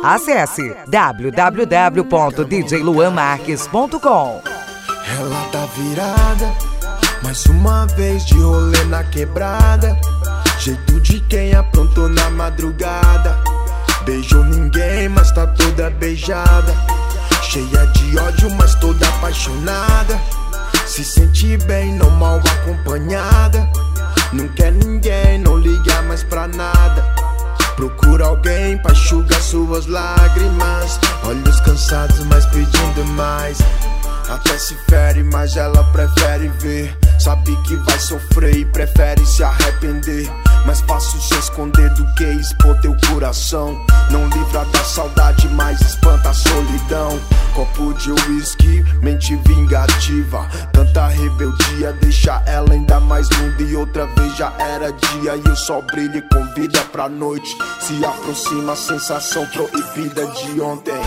Acesse www.djluanmarques.com. Ela tá virada, mais uma vez de rolê na quebrada. Jeito de quem aprontou na madrugada. Beijou ninguém, mas tá toda beijada. Cheia de ódio, mas toda apaixonada. Se sente bem, não mal acompanhada. Não quer ninguém, não liga mais pra nada. Procura alguém pra enxugar suas lágrimas. Olhos cansados, mas pedindo mais. Até se fere, mas ela prefere ver. Sabe que vai sofrer e prefere se arrepender. Mais fácil se esconder do que expor teu coração. Não livra da saudade, mas espanta a solidão. Copo de uísque, mente vingativa. Tanta rebeldia deixa ela ainda mais linda. E outra vez já era dia e o sol brilha e convida pra noite. Se aproxima a sensação proibida de ontem.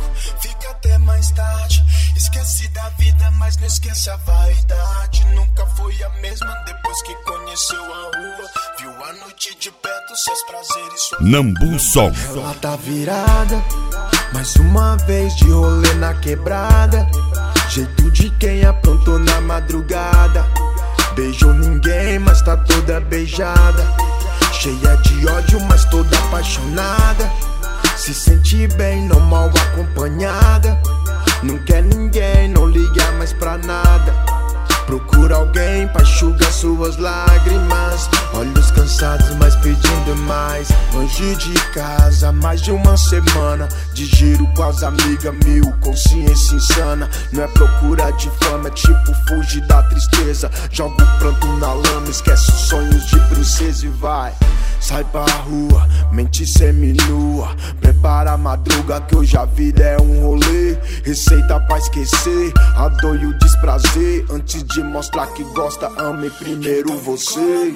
Fica até mais tarde. Esquece da vida, mas não esquece a vaidade. Nunca foi a mesma depois que conheceu a rua. Viu a noite de perto, seus prazeres, sua Nambu Som. Ela tá virada, mais uma vez de rolê na quebrada. Jeito de quem aprontou na madrugada. Beijou ninguém, mas tá toda beijada. Cheia de ódio, mas toda apaixonada. Se sente bem, não mal acompanhada. Não quer ninguém, não liga mais pra nada. Procura alguém pra enxugar suas lágrimas. Olhos cansados, mas pedindo mais. Longe de casa, mais de uma semana. De giro com as amigas, mil, consciência insana. Não é procura de fama, é tipo fugir da tristeza. Joga o pranto na lama, esquece os sonhos de princesa e vai. Sai pra rua, mente seminua. Prepara a madruga que hoje a vida é um rolê. Receita pra esquecer a dor e o desprazer. Antes de mostrar que gosta, ame primeiro você.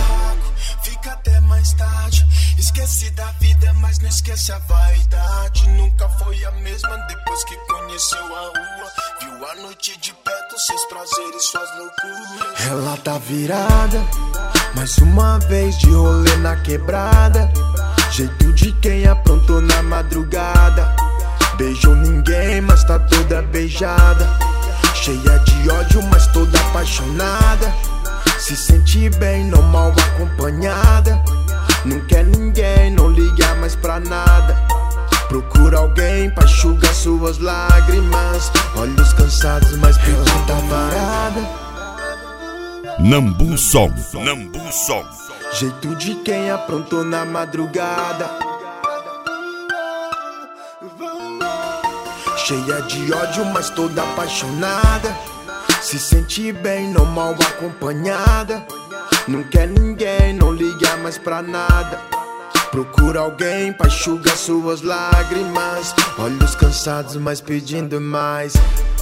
Fica até mais tarde. Esquece da vida, mas não esquece a vaidade. Nunca foi a mesma depois que conheceu a rua. Viu a noite de perto, seus prazeres, suas loucuras. Ela tá virada, mais uma vez de rolê na quebrada. Jeito de quem aprontou na madrugada. Beijou ninguém, mas tá toda beijada. Cheia de ódio, mas toda apaixonada. Se sente bem, não mal acompanhada. Não quer ninguém, não liga mais pra nada. Procura alguém pra enxugar suas lágrimas. Olhos cansados, mas pela tá varada. Nambu Som. Nambu Som. Jeito de quem aprontou na madrugada. Cheia de ódio, mas toda apaixonada. Se sente bem, não mal acompanhada. Não quer ninguém, não liga mais pra nada. Procura alguém pra enxugar suas lágrimas. Olhos cansados, mas pedindo mais.